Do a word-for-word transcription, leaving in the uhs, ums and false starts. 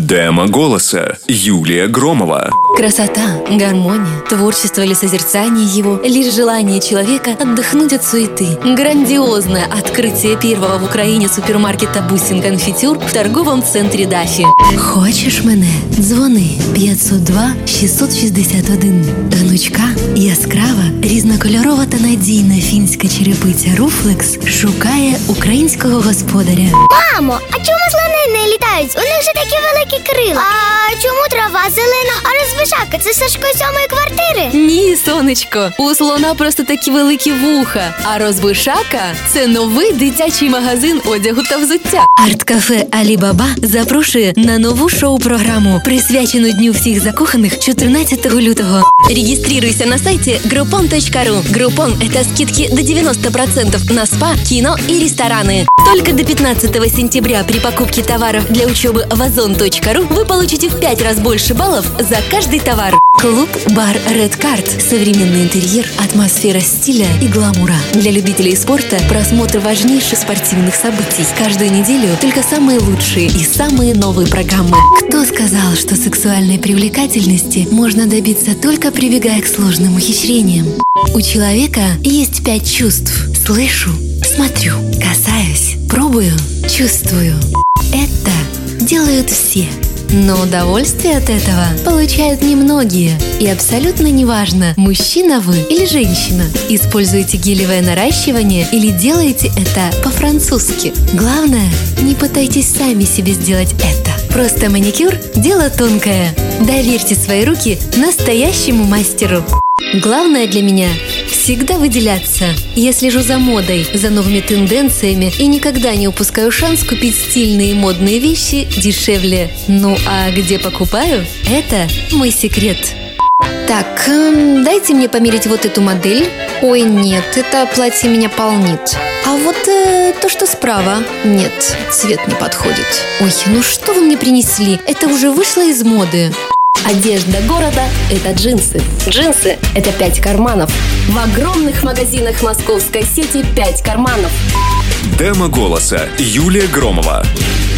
Демо голоса. Юлия Громова. Красота, гармония, творчество или созерцание его – лишь желание человека отдохнуть от суеты. Грандиозное открытие первого в Украине супермаркета «Бусин Конфитюр» в торговом центрі «Дафі». Хочеш мене? Дзвони п'ятсот два шістсот шістдесят один. Гнучка, яскрава, різнокольорова та надійна фінська черепиця «Руфлекс» шукає українського господаря. Мамо, а чому слони не літають? У них же такі великі крила. А чому трава зелена, а розбишака? Це Сашко сьомої квартири? Ні, сонечко, у слона просто такі великі вуха, а розбишака – це новий дитячий магазин одягу та взуття. Арт-кафе «Алі-Баба» запрошує на нову шоу-програму, присвячену Дню всіх закоханих чотирнадцятого лютого. Регистрируйся на сайте группон точка ру. Группон – это скидки до девяносто процентов на спа, кино и рестораны. Только до пятнадцатого сентября при покупке товаров для учебы в озон точка ру вы получите в пять раз больше баллов за каждый товар. Клуб-бар Red Card. Современный интерьер, атмосфера стиля и гламура. Для любителей спорта просмотр важнейших спортивных событий. Каждую неделю только самые лучшие и самые новые программы. Кто сказал, что сексуальной привлекательности можно добиться только прибегая к сложным ухищрениям? У человека есть пять чувств. Слышу, смотрю, касаюсь, пробую, чувствую. Это делают все. Но удовольствие от этого получают немногие. И абсолютно неважно, мужчина вы или женщина. Используете гелевое наращивание или делаете это по-французски. Главное, не пытайтесь сами себе сделать это. Просто маникюр – дело тонкое. Доверьте свои руки настоящему мастеру. Главное для меня – всегда выделяться. Я слежу за модой, за новыми тенденциями и никогда не упускаю шанс купить стильные и модные вещи дешевле. Ну а где покупаю – это мой секрет. Так, эм, дайте мне померить вот эту модель. Ой, нет, это платье меня полнит. А вот э, то, что справа, нет, цвет не подходит. Ой, ну что вы мне принесли? Это уже вышло из моды. Одежда города – это джинсы. Джинсы – это пять карманов. В огромных магазинах московской сети пять карманов. Демо голоса. Юлия Громова.